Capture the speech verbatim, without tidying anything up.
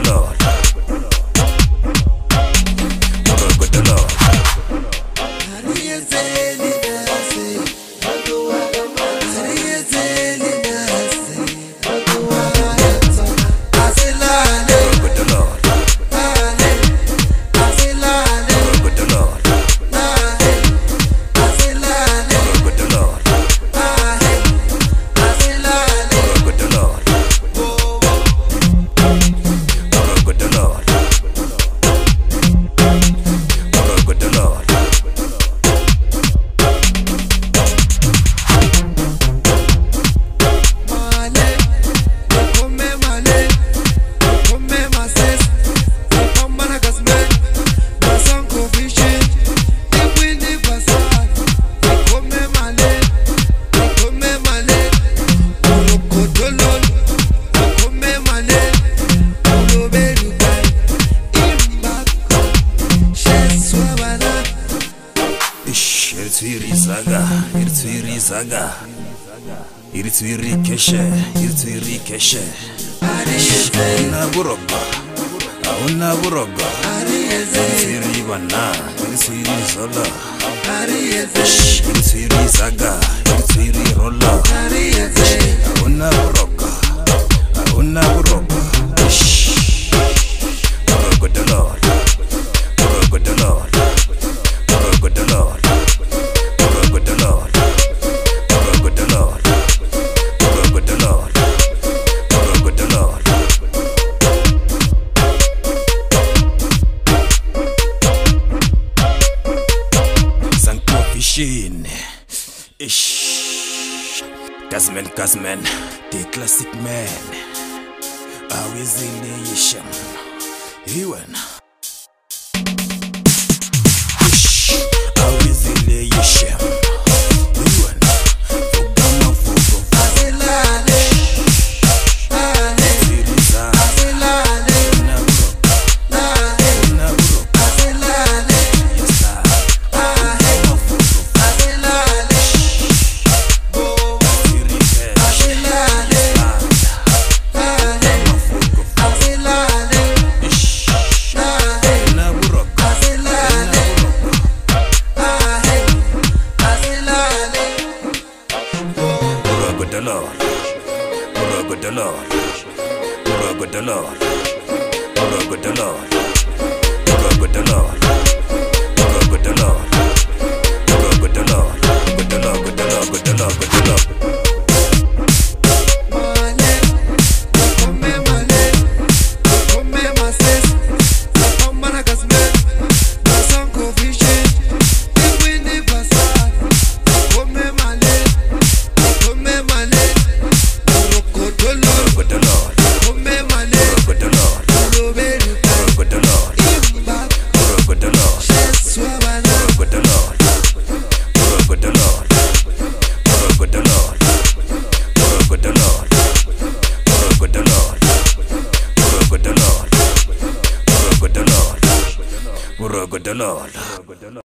Irtsviri saga, irtsviri keshe, irtsviri keshe. Una buroga, una buroga. Irtsviri bana, irtsviri zola. Irtsviri saga, irtsviri rolla. Una buroga, una buroga. Buroga the Lord, buroga the Lord, buroga the Lord. Ish, Kazman, Kazman, the classic man. Always in the Yisham. He went. Ish, always in the Yisham. He went. Fogama, Fogo, Asilale. Siriza, Asilale. Nabro, Nabro, Asilale. Yes, sir. The Lord, Buroga the Lord, Buroga the Lord, Buroga the Lord, Buroga the Lord, Buroga the Lord, Buroga the Lord, Buroga the Lord, Buroga the Lord, Buroga the Lord, Buroga the Lord. Buroga the Lord.